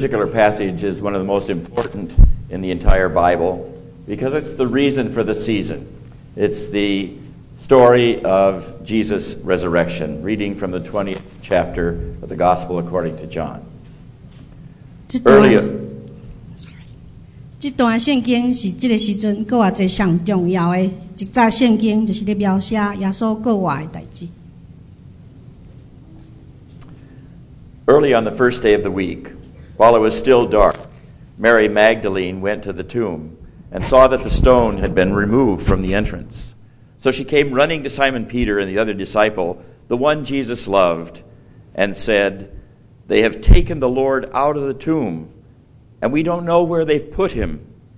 particular passage is one of the most important in the entire Bible because it's the reason for the season. It's the story of Jesus' resurrection, reading from the 20th chapter of the Gospel according to John. 这段圣经是这个时阵搁偌济上重要的一则圣经，就是咧描写耶稣过活的代志。 Early on the first day of the week, while it was still dark, Mary Magdalene went to the tomb and saw that the stone had been removed from the entrance. So she came running to Simon Peter and the other disciple, the one Jesus loved, and said, "They have taken the Lord out of the tomb, and we don't know where they've put him."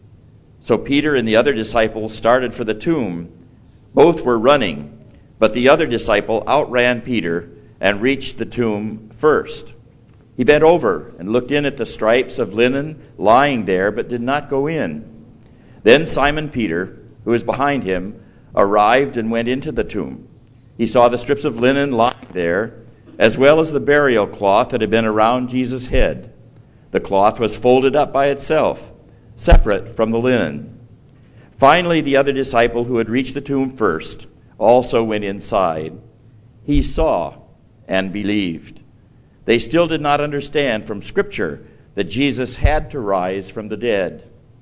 So Peter and the other disciple started for the tomb. Both were running, but the other disciple outran Peter and reached the tomb first. He bent over and looked in at the stripes of linen lying there, but did not go in. Then Simon Peter, who was behind him, arrived and went into the tomb. He saw the strips of linen lying there, as well as the burial cloth that had been around Jesus' head. The cloth was folded up by itself, separate from the linen. Finally, the other disciple who had reached the tomb first also went inside. He saw and believed. They still did not understand from Scripture that Jesus had to rise from the dead.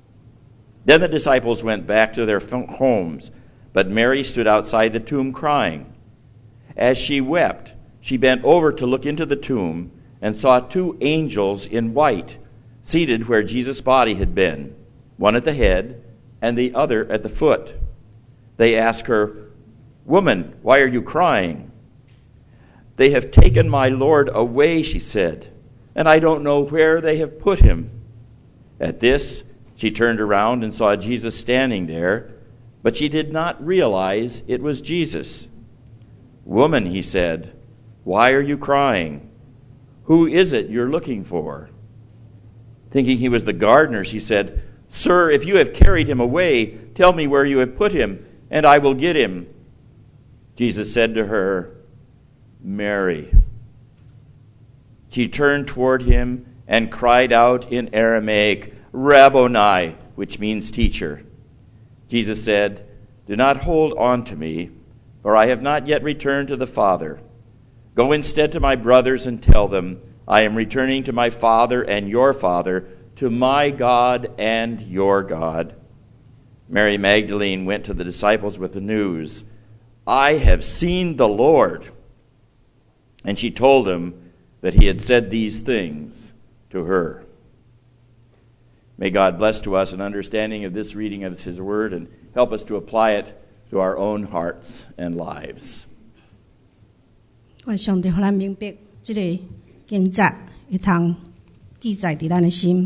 Then the disciples went back to their homes, but Mary stood outside the tomb crying. As she wept, she bent over to look into the tomb and saw two angels in white seated where Jesus' body had been, one at the head and the other at the foot. They asked her, "Woman, why are you crying?" "They have taken my Lord away," she said, "and I don't know where they have put him." At this, she turned around and saw Jesus standing there, but she did not realize it was Jesus. "Woman," he said, "why are you crying? Who is it you're looking for?" Thinking he was the gardener, she said, "Sir, if you have carried him away, tell me where you have put him, and I will get him." Jesus said to her, "Mary." She turned toward him and cried out in Aramaic, "Rabboni," which means teacher. Jesus said, "Do not hold on to me, for I have not yet returned to the Father. Go instead to my brothers and tell them, I am returning to my Father and your Father, to my God and your God." Mary Magdalene went to the disciples with the news, "I have seen the Lord." And she told them that he had said these things to her. May God bless to us an understanding of this reading of his word and help us to apply it to our own hearts and lives. 愿上帝互咱明白，这个经节会通记载伫咱的心。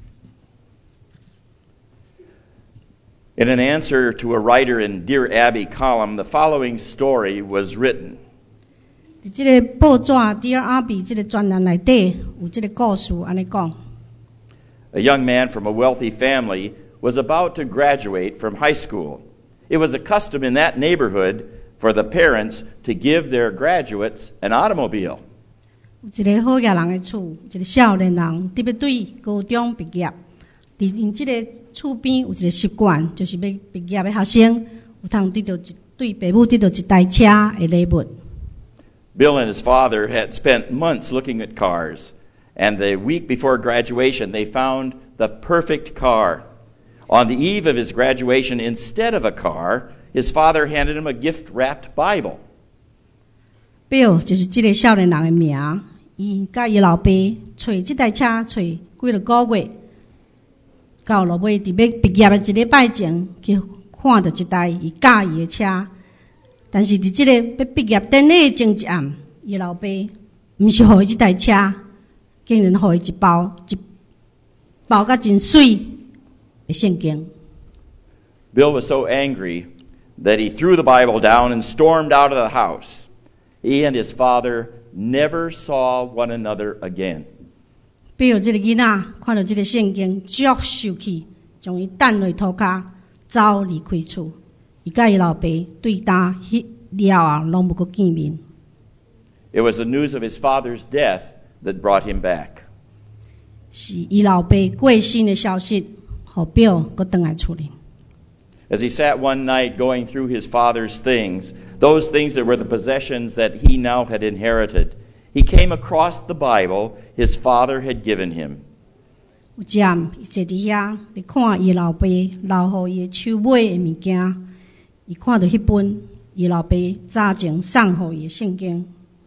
In an answer to a writer in Dear Abby column, the following story was written. 伫这个报纸《Dear Abby》这个专栏内底有这个故事，安尼讲。 A young man from a wealthy family was about to graduate from high school. It was a custom in that neighborhood for the parents to give their graduates an automobile. 有一个好业人的厝，一个少年人特别对高中毕业，伫因这个厝边有一个习惯，就是要毕业的学生有通得到对父母得到一台车的礼物。 Bill and his father had spent months looking at cars, and the week before graduation, they found the perfect car. On the eve of his graduation, instead of a car, his father handed him a gift-wrapped Bible. Bill 就是这个少年人的名，伊甲伊老爸找这台车找几个月，到落尾伫要毕业的一礼拜前去看到一台伊喜欢的车。但是伫这个要毕业典礼的前一暗，伊老爸毋是互伊这台车，竟然互伊一包甲真水的圣经。 Bill was so angry that he threw the Bible down and stormed out of the house. He and his father never saw one another again. Bill 这个囡仔看到这个圣经，足生气，将伊抌落涂骹，走离开厝。伊甲伊老爸对打了后，拢无阁见面。 It was the news of his father's death that brought him back. 是伊老爸过身的消息，互表搁倒来处理。 As he sat one night going through his father's things, those things that were the possessions that he now had inherited, he came across the Bible his father had given him. 有站伊坐伫遐，咧看伊老爸留互伊的手买的物件，伊看到迄本伊老爸早前送互伊的圣经。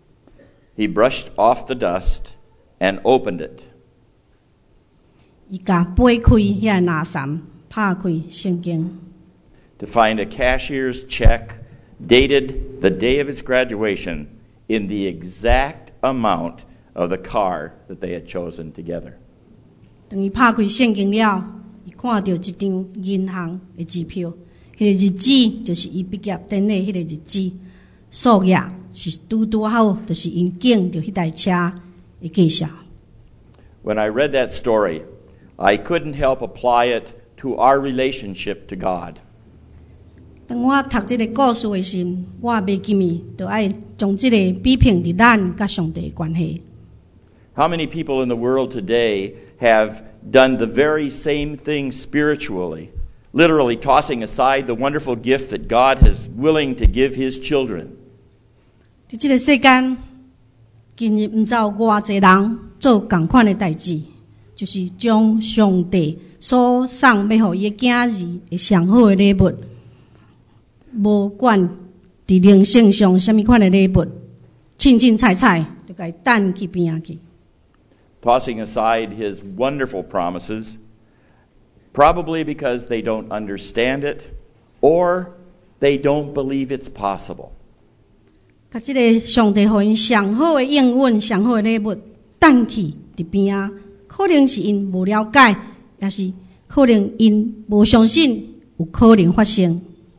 He brushed off the dust and opened it. 伊甲掰开遐垃圾，拍开圣经。 To find a cashier's check dated the day of his graduation in the exact amount of the car that they had chosen together. 当伊拍开圣经了，伊看到一张银行的支票，迄个日子就是伊毕业典礼迄个日子，数页是拄好，就是因拣着迄台车的介绍。 When I read that story, I couldn't help apply it to our relationship to God. 当我读这个故事的时，我袂记咪，就爱将这个比拼伫咱甲上帝的关系。 How many people in the world today have done the very same thing spiritually, literally tossing aside the wonderful gift that God is willing to give His children? 伫这个世间，今日唔知有偌济人做同款的代志，就是将上帝所送要互伊的囝儿的上好的礼物。无管伫灵性上什么款的礼物，凊彩就该等去边仔去。 Tossing aside His wonderful promises, probably because they don't understand it or they don't believe it's possible. 甲即个上帝互因上好的应允、上好的礼物，等去伫边仔，可能是因无了解，也是可能因无相信有可能发生。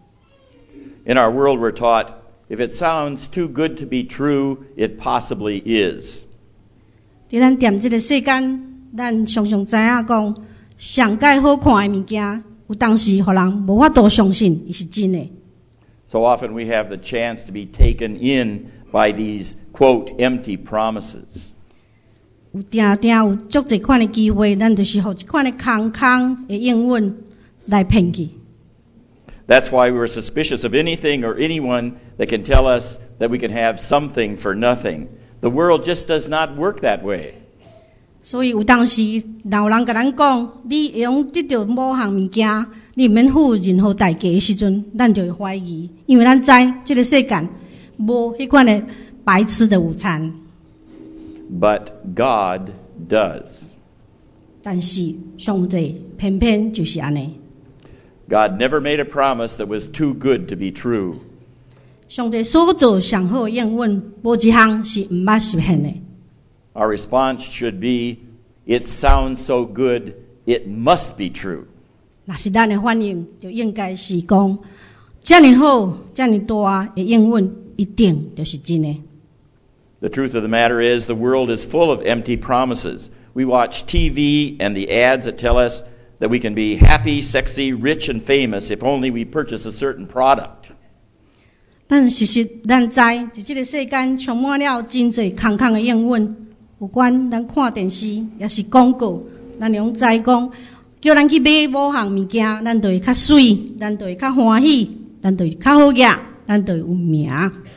In our world, we're taught, if it sounds too good to be true, it possibly is. 伫咱踮即个世间，咱常常知影讲，上界好看的物件，有当时互人无法度相信伊是真的。 So often we have the chance to be taken in by these, quote, empty promises. 有有足侪款的机会，咱就是互一款的空的应允来骗去。 That's why we're suspicious of anything or anyone that can tell us that we can have something for nothing. The world just does not work that way. 所以有当时，有人甲咱讲，你会用得到某项物件，你毋免付任何代价的时阵，咱就会怀疑，因为咱知这个世界无迄款的白吃的午餐。 But God does. 但是上帝偏偏就是安尼。 God never made a promise that was too good to be true. 上帝所做上好的应允，无一项是毋捌实现的。 Our response should be, it sounds so good, it must be true. 若是咱的反应，就应该是讲，遮尔好、遮尔大的应允，一定就是真的。 The truth of the matter is, the world is full of empty promises. We watch TV and the ads that tell us that we can be happy, sexy, rich, and famous if only we purchase a certain product. 但事实咱知，伫这个世间充满了真侪空的应允，不管咱看电视也是广告，咱用知讲，叫咱去买某项物件，咱就会较水，咱就会较欢喜，咱就会较好业，咱就会有名。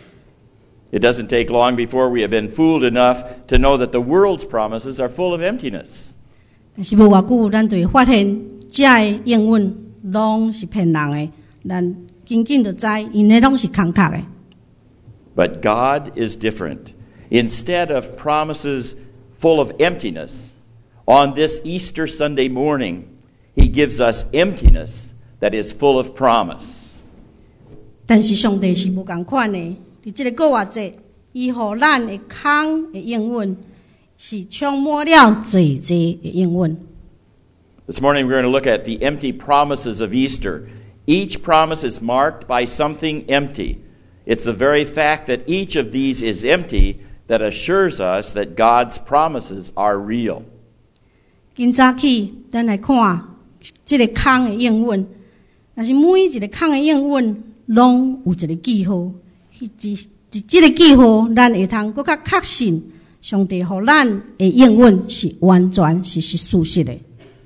It doesn't take long before we have been fooled enough to know that the world's promises are full of emptiness. 但是无偌久，咱就会发现，这的应允拢是骗人的，咱紧紧就知，因的拢是空的。 But God is different. Instead of promises full of emptiness, on this Easter Sunday morning, He gives us emptiness that is full of promise. 但是上帝是无同款的，伫这个过活节，伊互咱的空的应允。是充满了侪侪的应允。 This morning we're going to look at the empty promises of Easter. Each promise is marked by something empty. It's the very fact that each of these is empty that assures us that God's promises are real. 今早起，咱来看这个空的应允。但是每一个空的应允，拢有一个记号。这个记号，咱会通更较确信。 上帝互咱的应允是完全是事实的。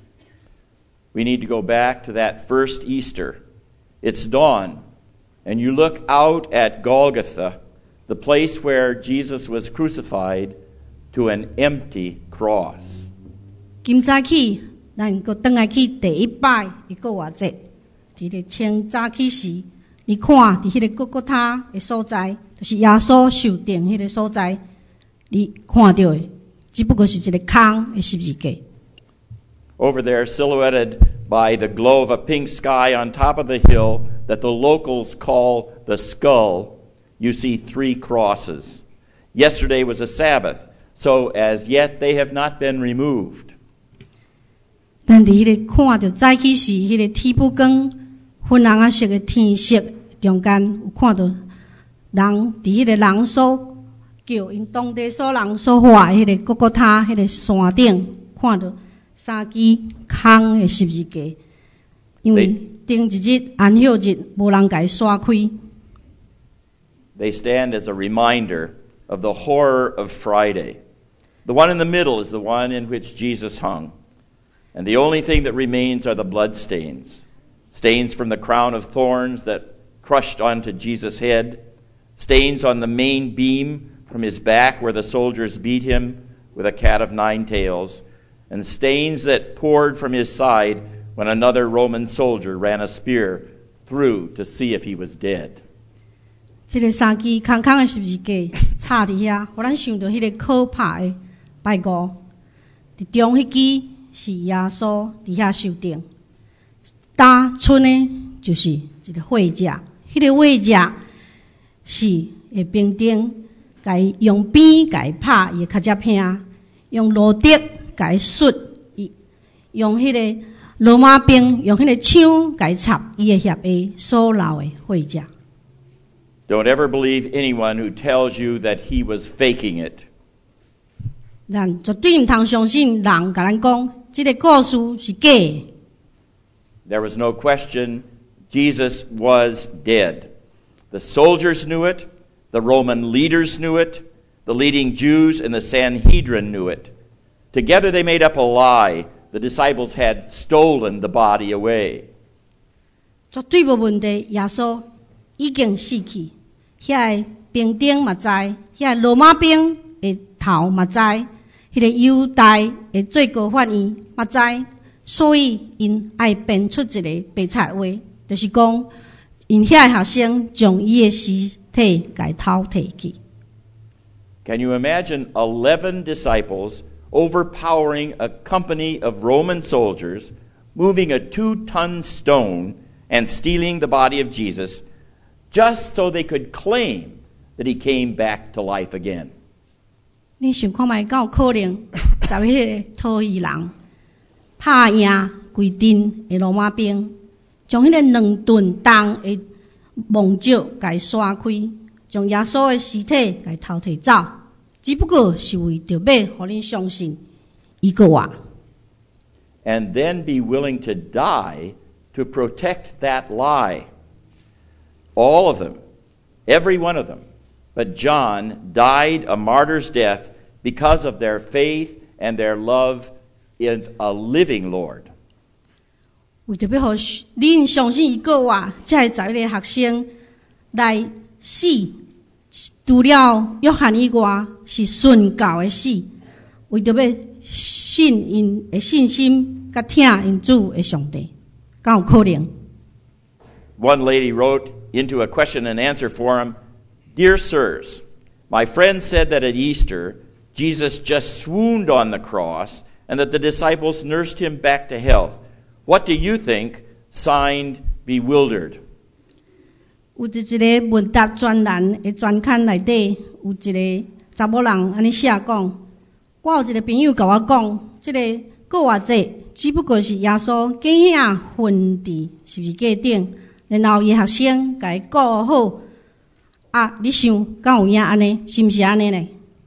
We need to go back to that first Easter. It's dawn, and you look out at Golgotha, the place where Jesus was crucified, to an empty cross. 今早起，咱搁倒来去第一摆一个月节，伫个清早起时，你看伫迄个各各他的所在，就是耶稣受定迄个所在，你看到的只不过是一个空的十字架。 Over there, silhouetted by the glow of a pink sky on top of the hill that the locals call the skull, you see 3 crosses. Yesterday was a Sabbath, so as yet they have not been removed. 但伫迄个看到早起时，迄个天不光粉红色的天色中间，有看到人伫迄个人所叫因当地所人所画迄个各各他迄个山顶，看到3支空的十字架，因为顶一日安息日无人甲伊刷开。 They stand as a reminder of the horror of Friday. The one in the middle is the one in which Jesus hung. And the only thing that remains are the blood stains. Stains from the crown of thorns that crushed onto Jesus' head. Stains on the main beam from his back where the soldiers beat him with a cat of 9 tails. And stains that poured from his side when another Roman soldier ran a spear through to see if he was dead. 这个3支空空的十字架插伫遐，互咱想到迄个可怕的拜五。伫中迄支是耶稣伫遐受定，打剩的就是一个火架，迄个火架是会兵丁甲伊用鞭甲伊拍，伊会较才拼，用罗德甲伊摔，用迄个罗马兵用迄个枪甲伊插，伊会协伊所留的火架。 Don't ever believe anyone who tells you that he was faking it. 咱绝对唔通相信人甲咱讲，这个故事是假的。 There was no question Jesus was dead. The soldiers knew it, the Roman leaders knew it, the leading Jews and the Sanhedrin knew it. Together they made up a lie. The disciples had stolen the body away. 绝对无问题，耶稣已经死去，遐个兵丁嘛知，遐个罗马兵的头嘛知，迄个犹大的最高法院嘛知，所以因爱编出一个白菜话，就是讲因遐个学生将伊的尸体甲伊偷摕去。 Can you imagine 11 disciples overpowering a company of Roman soldiers, moving a 2-ton stone and stealing the body of Jesus, just so they could claim that he came back to life again? 你想看卖，敢有可能在迄个讨戏人拍赢规阵的罗马兵，将迄个2吨重的木石甲伊刷开，将耶稣的尸体甲伊偷摕走，只不过是为着要互恁相信伊个话。 And then be willing to die to protect that lie. All of them, every one of them. But John died a martyr's death because of their faith and their love in a living Lord. 为着要互恁相信伊个话，才会在迄个学生来死。除了约翰以外，是顺教的死。为着要信因的信心，甲听因主的上帝，敢有可能？ One lady wrote into a question and answer forum, "Dear sirs, my friend said that at Easter, Jesus just swooned on the cross and that the disciples nursed him back to health. What do you think?" Signed, Bewildered. 有一个问答专栏的专刊内底，有一个查某人安尼写讲：我有一个朋友甲我讲，这个过节节只不过是耶稣假影昏伫十字架顶，然后伊学生甲伊顾好。啊，你想敢有影安尼？是毋是安尼呢？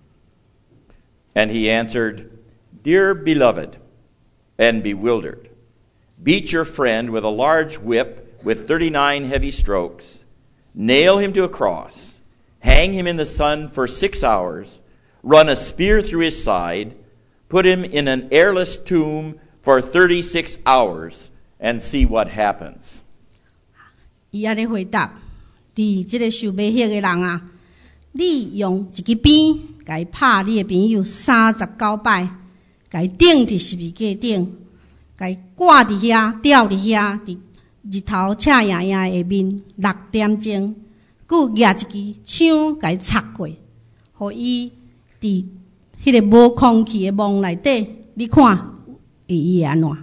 And he answered, "Dear beloved and bewildered, beat your friend with a large whip with 39 heavy strokes, nail him to a cross, hang him in the sun for 6 hours, run a spear through his side, put him in an airless tomb for 36 hours, and see what happens. 伊安尼回答：你这个受卖血的人啊，你用一支鞭，甲伊拍你的朋友39摆，甲伊钉伫十字架顶，甲伊挂伫遐，吊伫遐，伫日头赤影影下面6点钟，佮举一支枪甲伊插过，互伊伫迄个无空气的梦内底，你看会安怎？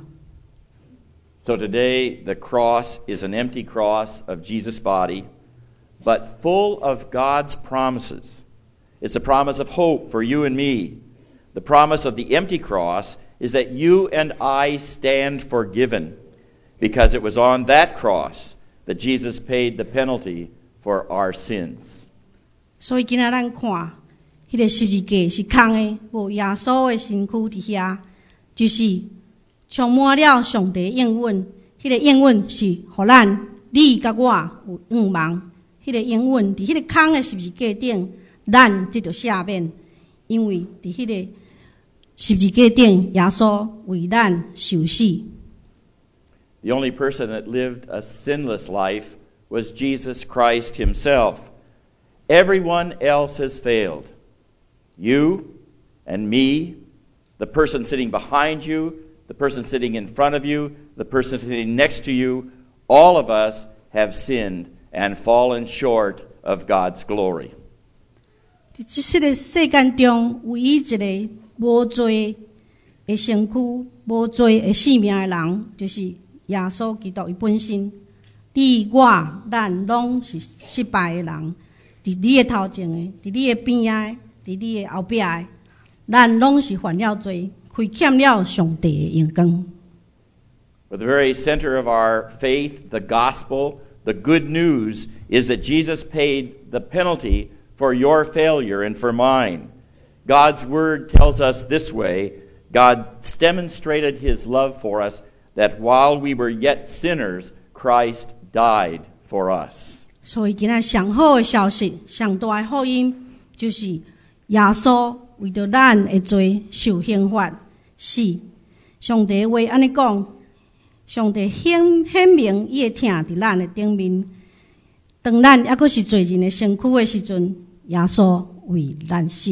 So today, the cross is an empty cross of Jesus' body, but full of God's promises. It's a promise of hope for you and me. The promise of the empty cross is that you and I stand forgiven, because it was on that cross that Jesus paid the penalty for our sins. 所以今仔咱看，迄个十字架是空的，无耶稣的身躯伫遐，就是充满了上帝应允。迄个应允是互咱你甲我有愿望。迄个应允伫迄个空的十字架顶，咱得到赦免，因为伫迄个十字架顶，耶稣为咱受死。 The only person that lived a sinless life was Jesus Christ himself. Everyone else has failed. You and me, the person sitting behind you, the person sitting in front of you, the person sitting next to you, all of us have sinned and fallen short of God's glory. 伫这个世间中，唯一一个无罪的身躯、无罪的性命的人，就是耶稣基督伊本身。你我咱拢是失败的人，伫你的头前的，伫你的边仔的，伫你的后壁的，咱拢是犯了罪，亏欠了上帝的荣光。 But the very center of our faith, the gospel, the good news, is that Jesus paid the penalty for your failure and for mine. God's word tells us this way: God demonstrated his love for us, that while we were yet sinners, Christ died for us. 所以今仔上好的消息，上大的福音，就是耶稣为着咱的罪受刑罚死。上帝话安尼讲，上帝显明伊的疼伫咱的顶面。当咱还阁是罪人的身躯的时阵，耶稣为咱死。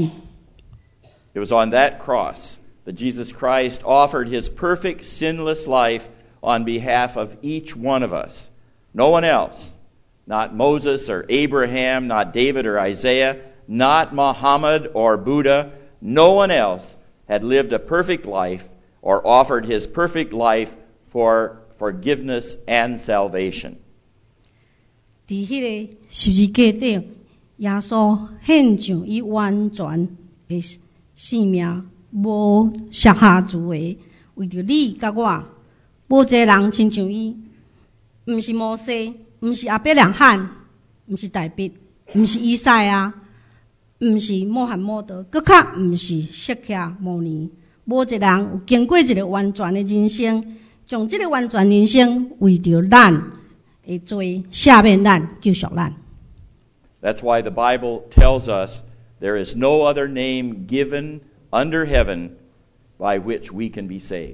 It was on that cross that Jesus Christ offered his perfect, sinless life on behalf of each one of us. No one else, not Moses or Abraham, not David or Isaiah, not Muhammad or Buddha, no one else had lived a perfect life or offered his perfect life for forgiveness and salvation. 伫迄个十字架顶，耶稣献上伊完全的性命，无舍下自为，为着你甲我。无一个人亲像伊，毋是摩西，毋是亚伯拉罕，毋是大卫，毋是以赛亚，毋是穆罕默德，搁较毋是释迦牟尼。无一个人有经过一个完全的人生，将这个完全人生为着咱的罪赦免咱、救赎咱。 That's why the Bible tells us there is no other name given under heaven by which we can be saved.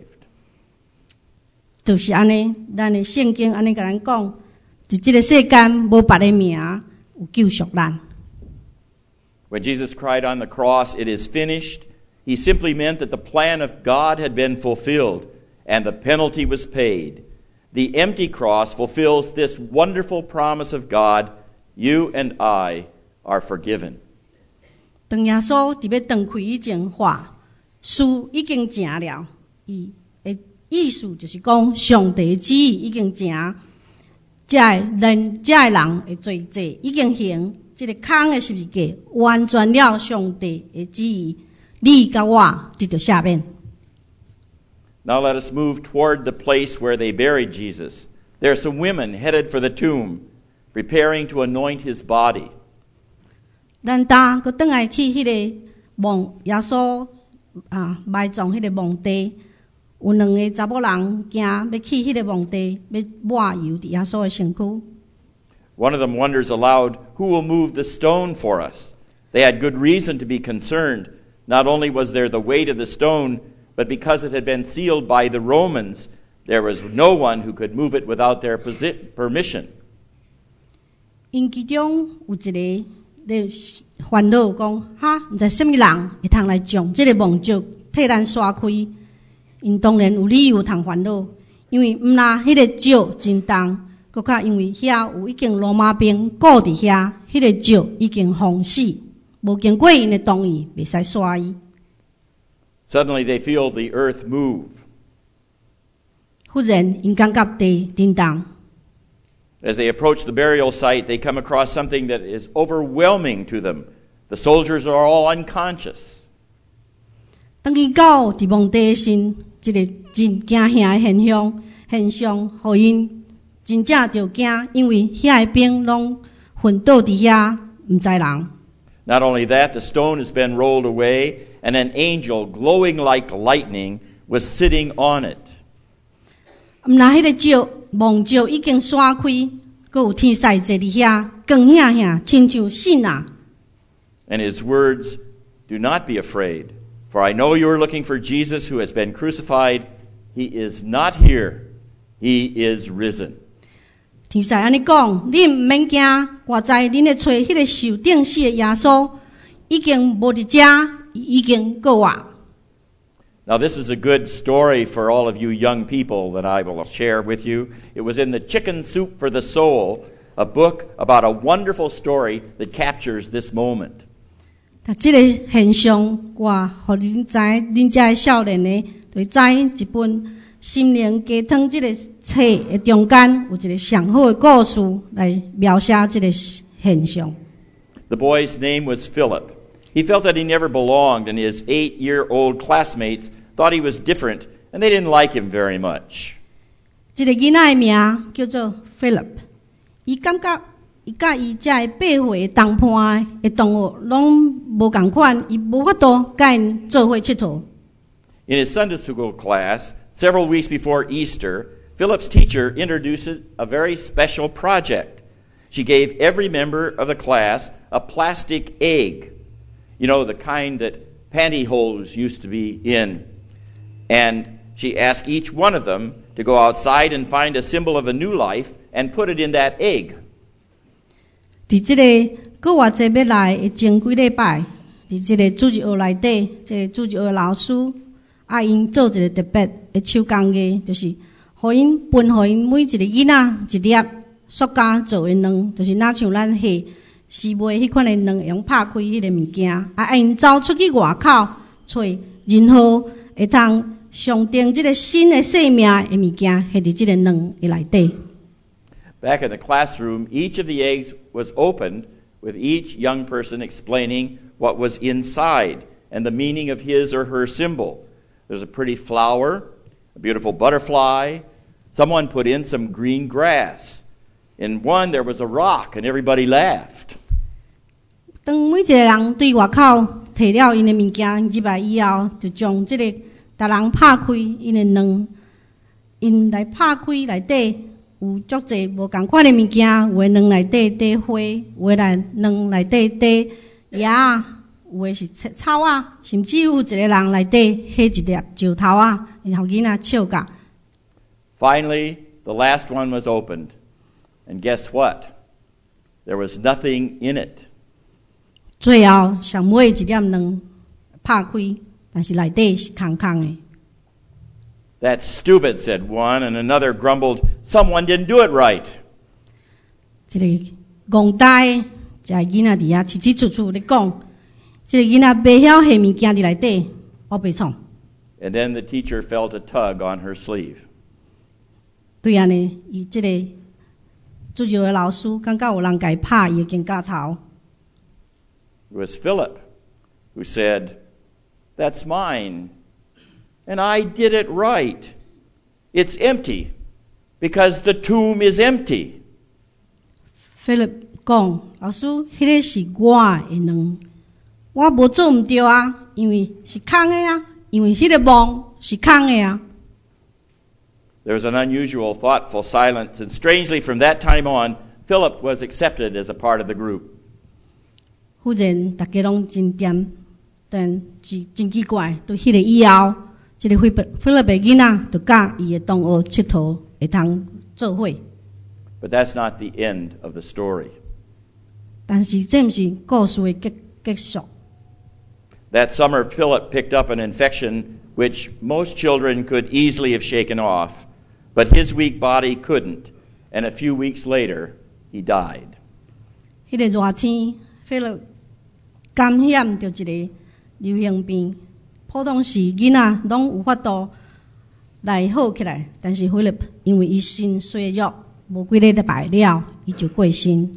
就是安尼，咱的圣经安尼甲咱讲，伫这个世间无别的名有救赎咱。 When Jesus cried on the cross, "It is finished," he simply meant that the plan of God had been fulfilled and the penalty was paid. The empty cross fulfills this wonderful promise of God: you and I are forgiven. 当耶稣伫要断开以前话，事已经成了，伊的意思就是讲，上帝的旨意已经成，这人的罪罪已经行，这个空的十字架完全了上帝的旨意，你甲我得到赦免。 Now let us move toward the place where they buried Jesus. There are some women headed for the tomb, preparing to anoint his body. 咱当佮转来去迄个耶稣埋葬迄个墓地，有两个查某人行要去迄个墓地，要抹油伫耶稣的身躯。 One of them wonders aloud, "Who will move the stone for us?" They had good reason to be concerned. Not only was there the weight of the stone, but because it had been sealed by the Romans, there was no one who could move it without their permission. 因其中有一个咧烦恼讲，哈，毋知什么人会通来将这个梦石替咱刷开？因当然有理由通烦恼，因为毋那迄个石真重，搁较因为遐有已经罗马兵顾伫遐，迄个石已经封死，无经过因的同意，袂使刷伊。 Suddenly they feel the earth move. 忽然因感觉地震动。 As they approach the burial site, they come across something that is overwhelming to them. The soldiers are all unconscious. 当伊到伫墓地时，一个真惊吓的现象，互因真正着惊，因为遐个兵拢昏倒伫遐，毋知人。 Not only that, the stone has been rolled away, and an angel, glowing like lightning, was sitting on it. 毋那迄个石梦石已经刷开，阁有天使坐伫遐，光闪闪，亲像神啊。 And his words, "Do not be afraid, for I know you are looking for Jesus who has been crucified. He is not here. He is risen." 天使安尼讲，你毋免惊，我知恁咧找迄个受钉死的耶稣，已经无伫遮，已经过活。 Now, this is a good story for all of you young people that I will share with you. It was in the Chicken Soup for the Soul, a book about a wonderful story that captures this moment. 但这个现象，我互恁知，恁遮的少年的，就知一本心灵鸡汤这个册的中间有一个上好的故事来描写这个现象。 The boy's name was Philip. He felt that he never belonged, and his 8-year-old classmates thought he was different, and they didn't like him very much. 这个囡仔的名叫做 Philip， 伊感觉伊甲伊遮的8岁的同伴的同学拢无共款，伊无法度甲因做伙佚佗。 In his Sunday school class, several weeks before Easter, Philip's teacher introduced a very special project. She gave every member of the class a plastic egg, you know, the kind that pantyhose used to be in. And she asked each one of them to go outside and find a symbol of a new life and put it in that egg. 伫这个搁偌济要来的前几礼拜，伫这个主日学内底，这个主日学老师因做一个特别的手工艺，就是互因分互因每一个囡仔一粒塑胶做的卵，就是若像咱下时卖迄款的卵，用拍开迄个物件，因走出去外口找任何会通象征这个新的生命的物件，下伫这个卵的内底。 Back in the classroom, each of the eggs was opened, with each young person explaining what was inside and the meaning of his or her symbol. There's a pretty flower, a beautiful butterfly. Someone put in some green grass. In one, there was a rock, and everybody laughed. 当每一个人对外口摕了因的物件入来以后，就将这个逐人拍开因的卵，因来拍开内底有足济无共款的物件，有的卵内底滴花，有的卵内底滴叶，有的是草啊，甚至有一个人内底下一粒石头啊，然后囡仔笑甲。 Finally, the last one was opened, and guess what? There was nothing in it. 最后上尾一粒卵拍开，但是内底是空空的。 That's stupid, said one, and another grumbled, someone didn't do it right. 这个戆呆，一个囡仔伫遐叽叽喳喳咧讲，这个囡仔袂晓下物件伫内底，我袂创。 And then the teacher felt a tug on her sleeve. 对安尼，伊这个主日的老师感觉有人甲伊拍伊的肩胛头。 It was Philip who said, "That's mine, and I did it right. It's empty, because the tomb is empty." Philip 讲，老师，迄个是我的卵，我无做毋对啊，因为是空的啊，因为迄个梦是空的啊。 There was an unusual, thoughtful silence, and strangely, from that time on, Philip was accepted as a part of the group. 忽然，大家拢真点， 但是真奇怪，对迄个以后，这个菲律宾囡仔就甲伊的同学佚佗，会通做伙。 But that's not the end of the story. 但是这毋是故事的结束。 That summer, Philip picked up an infection which most children could easily have shaken off, but his weak body couldn't, and a few weeks later, he died. 迄个热天，菲律感染着一个流行病，普通时囡仔拢有法度来好起来，但是菲律因为伊身衰弱，无几个礼拜了，伊就过身。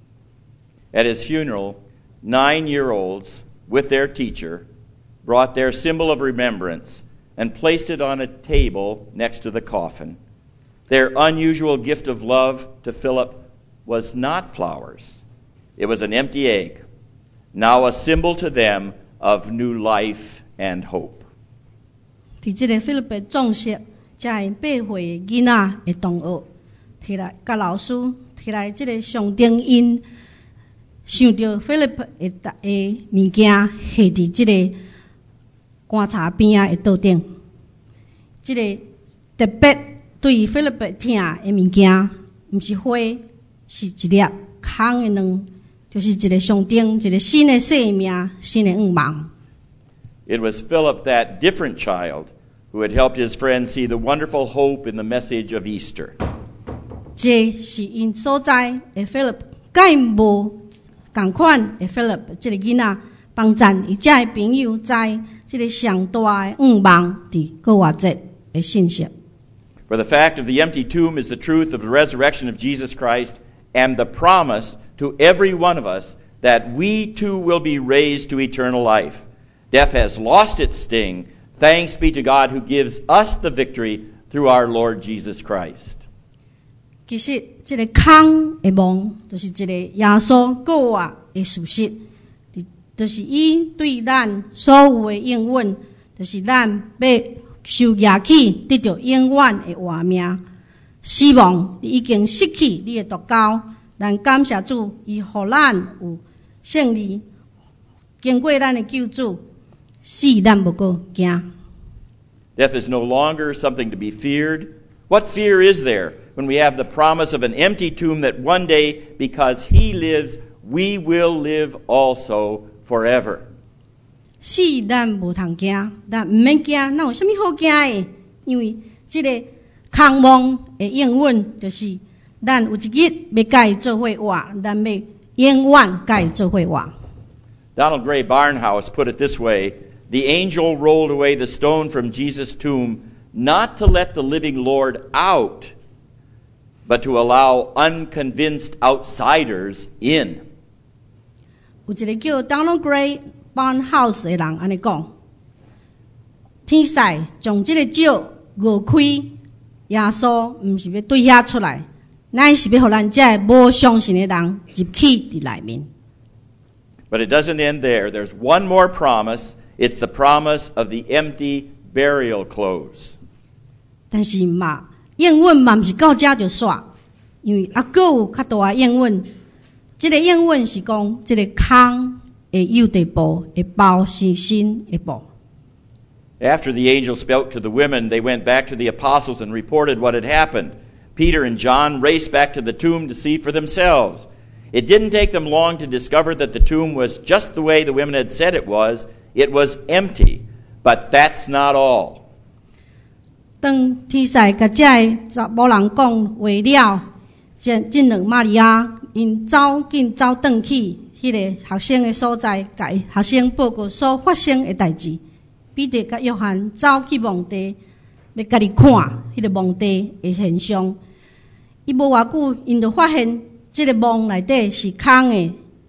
At his funeral, 9-year-olds, with their teacher, brought their symbol of remembrance and placed it on a table next to the coffin. Their unusual gift of love to Philip was not flowers. It was an empty egg, now a symbol to them of new life and hope. 伫即个菲律宾葬式，才8岁的囡仔的同学摕来，甲老师摕来即个象征因想着菲律宾的物件，下伫即个棺材边仔的桌顶。即个特别对菲律宾疼的物件，毋是花，是一粒空的卵，就是一个象征，一个新的生命，新的愿望。 It was Philip, that different child, who had helped his friends see the wonderful hope in the message of Easter. 这是因所在的菲律宾，介无同款的菲律宾，这个囡仔帮赞伊遮的朋友，在这个上大的愿望伫过活节的信息。 For the fact of the empty tomb is the truth of the resurrection of Jesus Christ and the promise to every one of us that we too will be raised to eternal life. Death has lost its sting. Thanks be to God who gives us the victory through our Lord Jesus Christ. 其实，这个空的梦，就是一个耶稣过活的事实，就是伊对咱所有的应允，就是咱要受压起，得到永远的活命。死亡你已经失去你的独高，但感谢主，伊互咱有胜利，经过咱的救主，死咱无过惊。 Death is no longer something to be feared. What fear is there when we have the promise of an empty tomb that one day, because He lives, we will live also forever? 死咱无通惊，但毋免惊，咱有啥物好惊的？因为这个空梦的应允，就是咱有一日要甲伊做伙活，咱要永远甲伊做伙活。 Donald Gray Barnhouse put it this way: the angel rolled away the stone from Jesus' tomb, not to let the living Lord out, but to allow unconvinced outsiders in. 有一个叫 Donald Gray Barnhouse 的人安尼讲：天使将这个石摇开，耶稣毋是要对遐出来，乃是要互咱这无相信的人入去伫内面。 But it doesn't end there. There's one more promise. It's the promise of the empty burial clothes. 但是嘛，应允嘛毋是到遮就煞，因为还佫有较大的应允。这个应允是讲，这个空的有地布会包是新的布。 After the angel spoke to the women, they went back to the apostles and reported what had happened. Peter and John raced back to the tomb to see for themselves. It didn't take them long to discover that the tomb was just the way the women had said it was. It was empty. But that's not all. 当天使甲这个查某人讲话了，这两玛利亚因走紧走转去迄个学生的所在，甲学生报告所发生的代志。彼得甲约翰走去墓地，要家己看迄个墓地的现象。伊无偌久，因就发现这个墓内底是空的。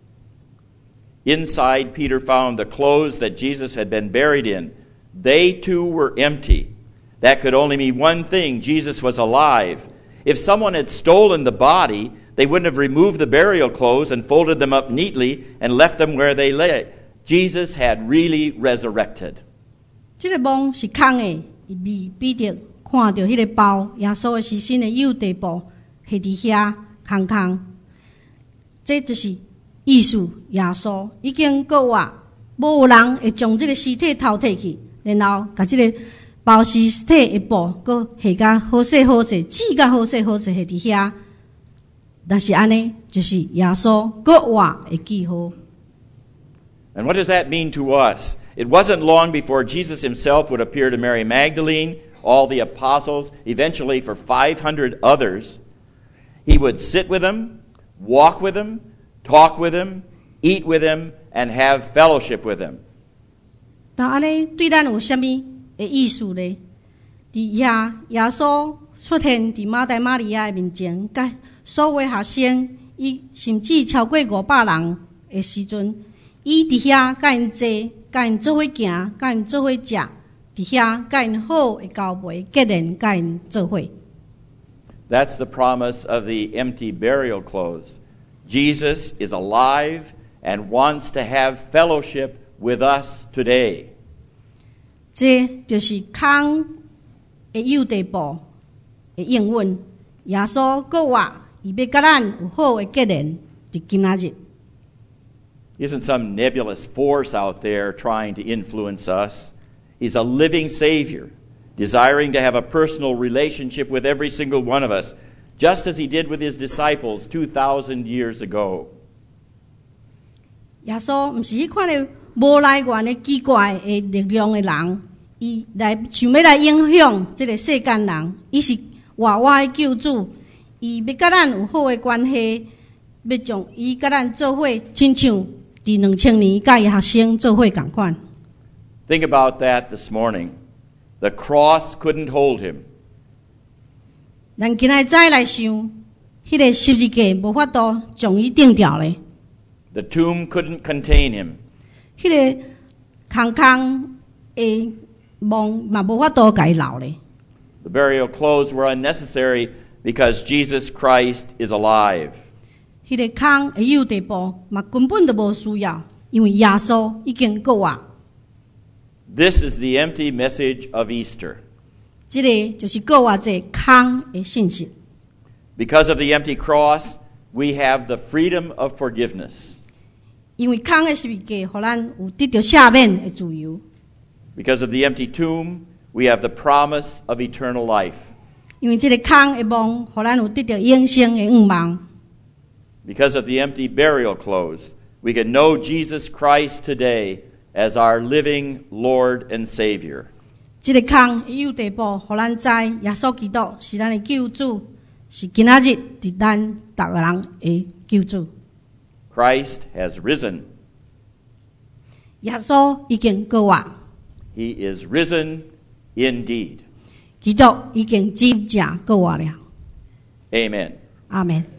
Inside, Peter found the clothes that Jesus had been buried in. They too were empty. That could only mean one thing: Jesus was alive. If someone had stolen the body, they wouldn't have removed the burial clothes and folded them up neatly and left them where they lay. Jesus had really resurrected. 这个墓是空的，彼得看到迄个包，耶稣的尸身的右地部下伫遐空空，这就是意思。耶稣已经过活， 无有人会将这个尸体偷摕去，然后把这个包尸体的布，搁下甲好势好势，纸甲好势好势下伫遐。但是安尼，就是耶稣搁活的记号。 And what does that mean to us? It wasn't long before Jesus himself would appear to Mary Magdalene, all the apostles, eventually for 500 others. He would sit with them, walk with them, talk with them, eat with them, and have fellowship with them. 那安尼对咱有啥物的意思呢？伫耶稣出现伫马大马利亚的面前，甲所有学生，伊甚至超过500人的时阵，伊伫遐甲因坐，甲因做伙行，甲因做伙食，伫遐甲因好的交陪，结连甲因做伙。 That's the promise of the empty burial clothes. Jesus is alive and wants to have fellowship with us today. 这就是空的有地步的应允。耶稣搁活，伊要甲咱有好的结连，伫今仔日。 Isn't some nebulous force out there trying to influence us? He's a living Savior, desiring to have a personal relationship with every single one of us, just as he did with his disciples 2,000 years ago. 耶稣毋是迄款的无来源的奇怪的力量的人，伊来想要来影响这个世间人，伊是活活的救主，伊要甲咱有好的关系，要将伊甲咱做伙，亲像伫2000年甲伊学生做伙共款。 Think about that this morning. The cross couldn't hold him. 咱今仔早来想，迄个十字架无法度将伊定掉咧。 The tomb couldn't contain him. 迄个空空的梦嘛无法度甲伊留咧。 The burial clothes were unnecessary because Jesus Christ is alive. 迄个空的有地步嘛根本就无需要，因为耶稣已经够活。 This is the empty message of Easter. 这个就是够活这空的信息。 Because of the empty cross, we have the freedom of forgiveness. 因为空的十字架，互咱有得到赦免的自由。 Because of the empty tomb, we have the promise of eternal life. 因为这个空的梦，互咱有得到永生的愿望。 Because of the empty burial clothes, we can know Jesus Christ today as our living Lord and Savior. 这个空有地步，互咱知耶稣基督是咱的救主，是今仔日伫咱每个人的救主。 Christ has risen. 耶稣已经够活。 He is risen indeed. 基督已经真正够活了。 Amen. 阿们。